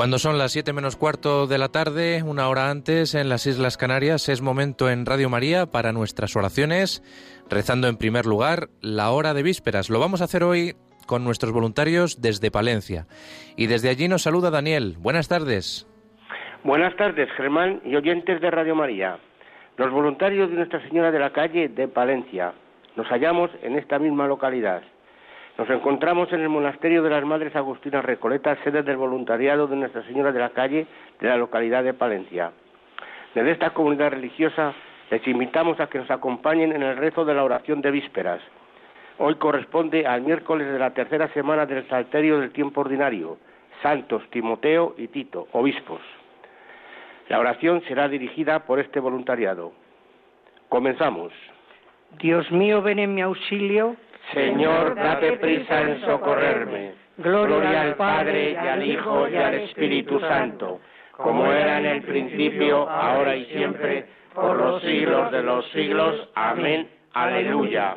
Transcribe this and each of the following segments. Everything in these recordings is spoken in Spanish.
Cuando son las 7 menos cuarto de la tarde, una hora antes en las Islas Canarias, es momento en Radio María para nuestras oraciones, rezando en primer lugar la hora de vísperas. Lo vamos a hacer hoy con nuestros voluntarios desde Palencia. Y desde allí nos saluda Daniel. Buenas tardes. Buenas tardes, Germán y oyentes de Radio María. Los voluntarios de Nuestra Señora de la Calle de Palencia. Nos hallamos en esta misma localidad. Nos encontramos en el Monasterio de las Madres Agustinas Recoletas, sede del voluntariado de Nuestra Señora de la Calle de la localidad de Palencia. Desde esta comunidad religiosa les invitamos a que nos acompañen en el rezo de la oración de vísperas. Hoy corresponde al miércoles de la tercera semana del Salterio del tiempo ordinario, Santos Timoteo y Tito, obispos. La oración será dirigida por este voluntariado. Comenzamos. Dios mío, ven en mi auxilio. Señor, date prisa en socorrerme. Gloria al Padre, y al Hijo, y al Espíritu Santo, como era en el principio, ahora y siempre, por los siglos de los siglos. Amén. Aleluya.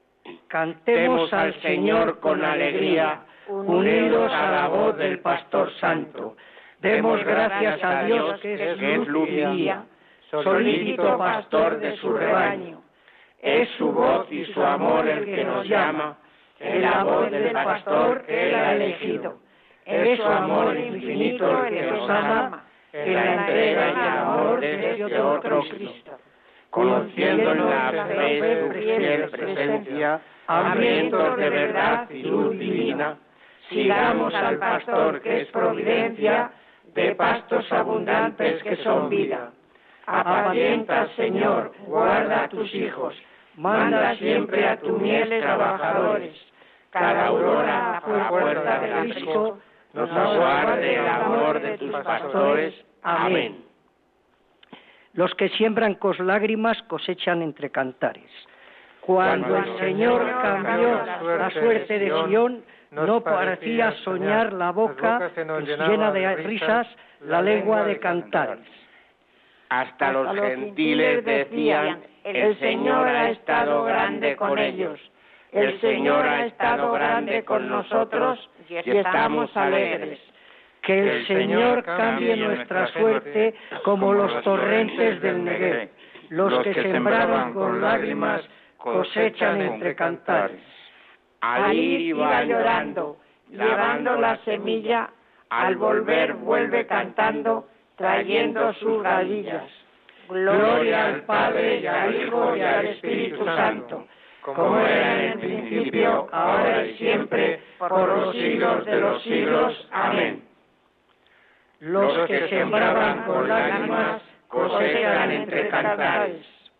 Cantemos al Señor con alegría, unidos a la voz del Pastor Santo. Demos gracias a Dios que es luz y guía, solícito pastor de su rebaño. Es su voz y su amor el que nos llama, es la voz del pastor que Él ha elegido. Es su amor infinito el que nos ama, en la entrega y el amor de este otro Cristo. Conociendo en la fe su fiel presencia, hambrientos de verdad y luz divina, sigamos al pastor que es providencia, de pastos abundantes que son vida. Apacienta, Señor, guarda a tus hijos, manda siempre a tu miel trabajadores. Cada aurora a la puerta del aprisco nos aguarde el amor de tus pastores. Amén. Los que siembran con lágrimas cosechan entre cantares. Cuando el Señor cambió la suerte de Sion, no parecía soñar la boca llena de risas, la lengua de cantares. Hasta los gentiles decían: el Señor ha estado grande con ellos, el Señor ha estado grande con nosotros y estamos alegres. Que el Señor cambie nuestra suerte como los torrentes del Negev. Los que sembraron con lágrimas cosechan entre cantares. Allí iba llorando, llevando la semilla, al volver vuelve cantando, trayendo sus radillas. Gloria al Padre, y al Hijo, y al Espíritu Santo, como era en el principio, ahora y siempre, por los siglos de los siglos. Amén. Los que sembraban con lágrimas cosechan entre cantares.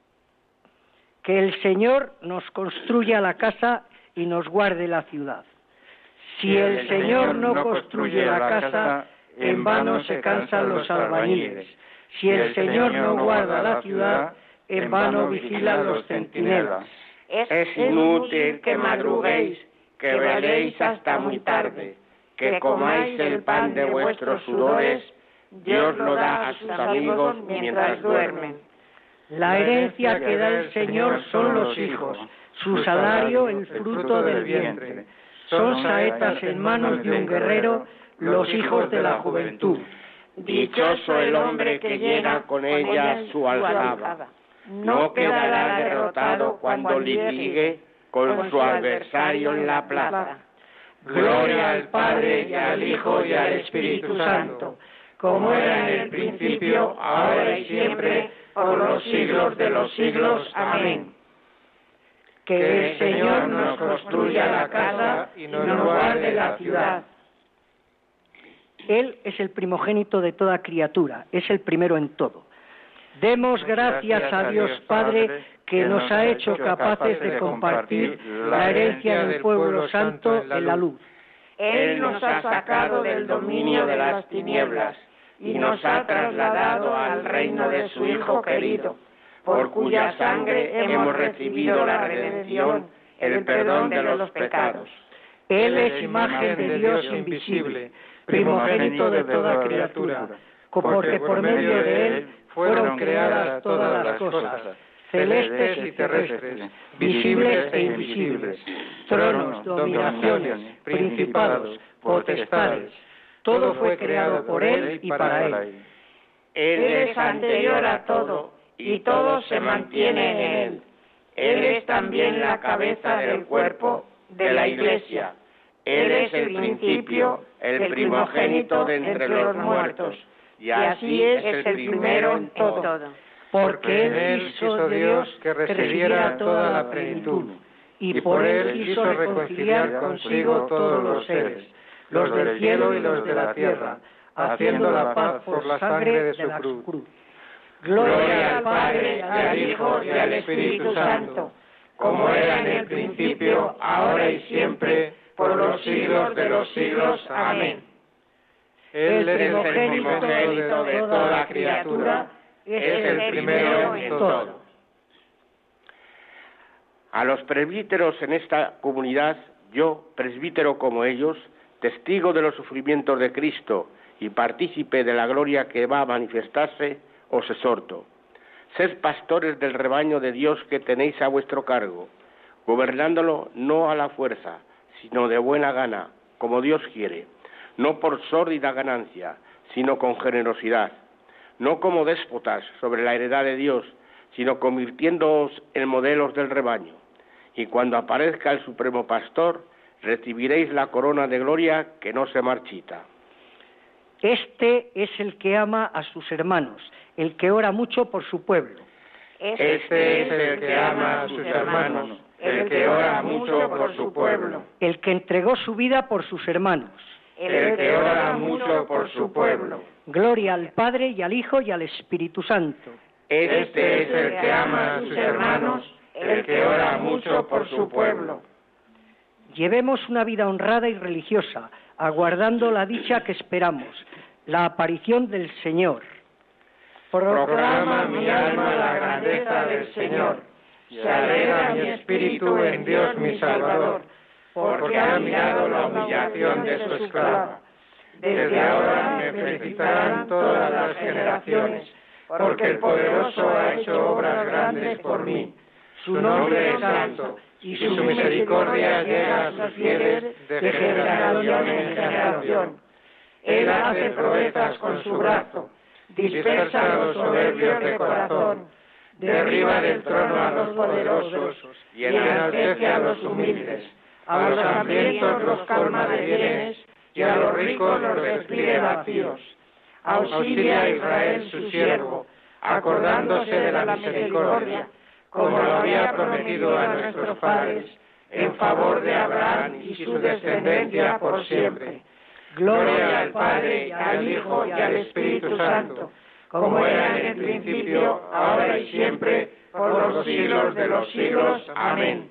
Que el Señor nos construya la casa y nos guarde la ciudad. Si el Señor no construye la casa, en vano se cansan los albañiles. Si el Señor no guarda la ciudad, en vano vigilan los centinelas. Es inútil que madruguéis, que veléis hasta muy tarde, que comáis el pan de vuestros sudores. Dios lo da a sus amigos mientras duermen. La herencia que da el Señor son los hijos, su salario el fruto del vientre. Son saetas en manos de un guerrero, los hijos de la juventud. Dichoso el hombre que llena con ella su aljaba. No quedará derrotado cuando litigue con su adversario en la plaza. Gloria al Padre, y al Hijo, y al Espíritu Santo, como era en el principio, ahora y siempre, por los siglos de los siglos. Amén. Que el Señor nos construya la casa y nos guarde la ciudad. Él es el primogénito de toda criatura, es el primero en todo. Demos gracias a Dios Padre, que nos ha hecho capaces de compartir la herencia del pueblo santo en la luz. Él nos ha sacado del dominio de las tinieblas y nos ha trasladado al reino de su Hijo querido, por cuya sangre hemos recibido la redención, el perdón de los pecados. Él es imagen de Dios invisible, primogénito de toda criatura, porque por medio de Él fueron creadas todas las cosas, celestes y terrestres, visibles e invisibles, tronos, dominaciones, principados, potestades. Todo fue creado por Él y para Él. Él es anterior a todo, y todo se mantiene en Él. Él es también la cabeza del cuerpo de la Iglesia. Él es el principio, el primogénito de entre los muertos, y así es el primero en todo. Porque Él quiso Dios que residiera toda la plenitud, y por Él quiso reconciliar consigo todos los seres, los del cielo y los de la tierra, haciendo la paz por la sangre de su cruz. Gloria al Padre, al Hijo y al Espíritu Santo, como era en el principio, ahora y siempre, por los siglos de los siglos. Amén. Él es el primogénito de toda criatura, es el primero en todo. A los presbíteros en esta comunidad, yo, presbítero como ellos, testigo de los sufrimientos de Cristo y partícipe de la gloria que va a manifestarse, os exhorto. Sed pastores del rebaño de Dios que tenéis a vuestro cargo, gobernándolo no a la fuerza, sino de buena gana, como Dios quiere, no por sórdida ganancia, sino con generosidad, no como déspotas sobre la heredad de Dios, sino convirtiéndoos en modelos del rebaño. Y cuando aparezca el Supremo Pastor, recibiréis la corona de gloria que no se marchita. Este es el que ama a sus hermanos, el que ora mucho por su pueblo. Este es el que ama a sus hermanos, el que ora mucho por su pueblo. El que entregó su vida por sus hermanos. El que ora mucho por su pueblo. Gloria al Padre y al Hijo y al Espíritu Santo. Este es el que ama a sus hermanos, el que ora mucho por su pueblo. Llevemos una vida honrada y religiosa, aguardando la dicha que esperamos, la aparición del Señor. Proclama mi alma la grandeza del Señor. Se alegra mi espíritu en Dios mi Salvador, porque ha mirado la humillación de su esclava. Desde ahora me felicitarán todas las generaciones, porque el Poderoso ha hecho obras grandes por mí. Su nombre es santo, y su misericordia llega a sus fieles de generación en generación. Él hace proezas con su brazo, dispersa a los soberbios de corazón, derriba del trono a los poderosos y enaltece a los humildes. A los hambrientos los colma de bienes y a los ricos los despide vacíos. Auxilia a Israel su siervo, acordándose de la misericordia, como lo había prometido a nuestros padres, en favor de Abraham y su descendencia por siempre. Gloria al Padre, al Hijo y al Espíritu Santo, como era en el principio, ahora y siempre, por los siglos de los siglos. Amén.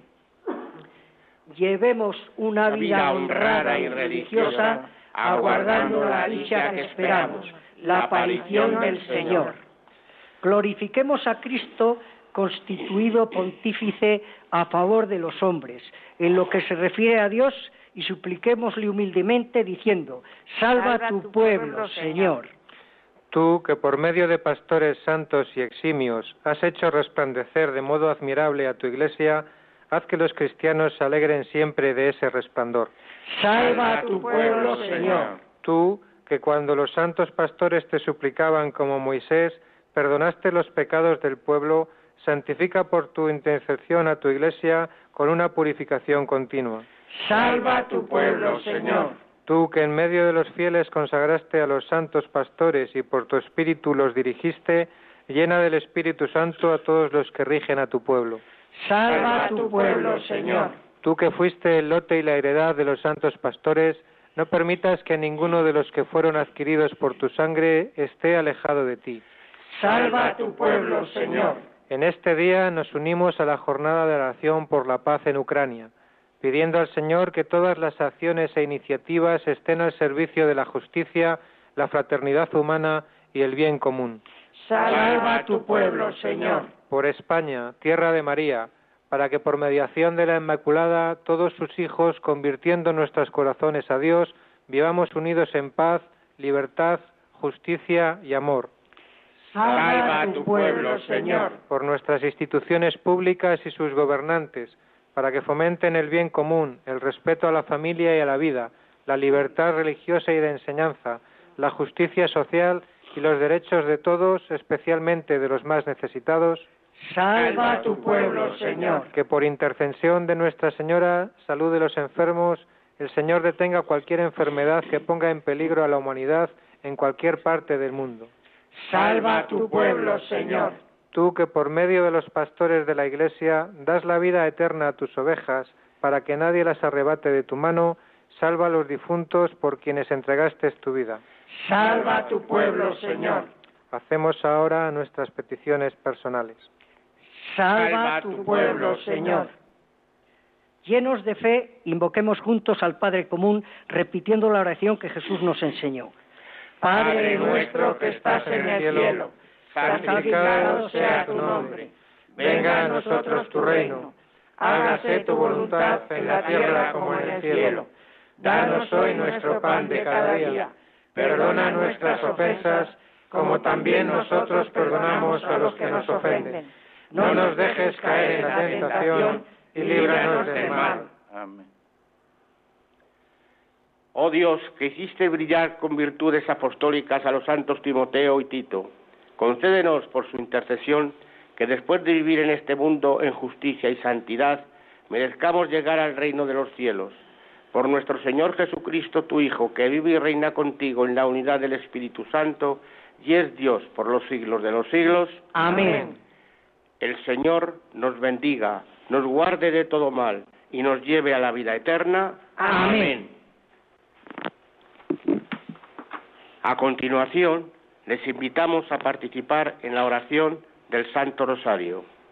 Llevemos una vida honrada y religiosa, aguardando la dicha que esperamos, la aparición del Señor. Glorifiquemos a Cristo, constituido pontífice a favor de los hombres, en lo que se refiere a Dios, y supliquémosle humildemente diciendo: salva tu pueblo, Señor. Tú, que por medio de pastores santos y eximios has hecho resplandecer de modo admirable a tu Iglesia, haz que los cristianos se alegren siempre de ese resplandor. Salva a tu pueblo, Señor. Tú, que cuando los santos pastores te suplicaban como Moisés, perdonaste los pecados del pueblo, santifica por tu intercesión a tu Iglesia con una purificación continua. Salva a tu pueblo, Señor. Tú, que en medio de los fieles consagraste a los santos pastores y por tu Espíritu los dirigiste, llena del Espíritu Santo a todos los que rigen a tu pueblo. Salva a tu pueblo, Señor. Tú, que fuiste el lote y la heredad de los santos pastores, no permitas que ninguno de los que fueron adquiridos por tu sangre esté alejado de ti. Salva a tu pueblo, Señor. En este día nos unimos a la jornada de oración por la paz en Ucrania, pidiendo al Señor que todas las acciones e iniciativas estén al servicio de la justicia, la fraternidad humana y el bien común. Salva a tu pueblo, Señor. Por España, tierra de María, para que por mediación de la Inmaculada todos sus hijos, convirtiendo nuestros corazones a Dios, vivamos unidos en paz, libertad, justicia y amor. Salva a tu pueblo, Señor. Por nuestras instituciones públicas y sus gobernantes, para que fomenten el bien común, el respeto a la familia y a la vida, la libertad religiosa y de enseñanza, la justicia social y los derechos de todos, especialmente de los más necesitados. Salva a tu pueblo, Señor. Que por intercesión de Nuestra Señora, salud de los enfermos, el Señor detenga cualquier enfermedad que ponga en peligro a la humanidad en cualquier parte del mundo. Salva a tu pueblo, Señor. Tú que por medio de los pastores de la Iglesia das la vida eterna a tus ovejas, para que nadie las arrebate de tu mano, salva a los difuntos por quienes entregaste tu vida. Salva a tu pueblo, Señor. Hacemos ahora nuestras peticiones personales. Salva a tu pueblo, Señor. Llenos de fe, invoquemos juntos al Padre común, repitiendo la oración que Jesús nos enseñó. Padre nuestro que estás en el cielo, santificado sea tu nombre. Venga a nosotros tu reino. Hágase tu voluntad en la tierra como en el cielo. Danos hoy nuestro pan de cada día. Perdona nuestras ofensas, como también nosotros perdonamos a los que nos ofenden. No nos dejes caer en la tentación y líbranos del mal. Amén. Oh Dios, que hiciste brillar con virtudes apostólicas a los santos Timoteo y Tito, concédenos por su intercesión que después de vivir en este mundo en justicia y santidad, merezcamos llegar al reino de los cielos. Por nuestro Señor Jesucristo, tu Hijo, que vive y reina contigo en la unidad del Espíritu Santo, y es Dios por los siglos de los siglos. Amén. El Señor nos bendiga, nos guarde de todo mal y nos lleve a la vida eterna. Amén. A continuación, les invitamos a participar en la oración del Santo Rosario.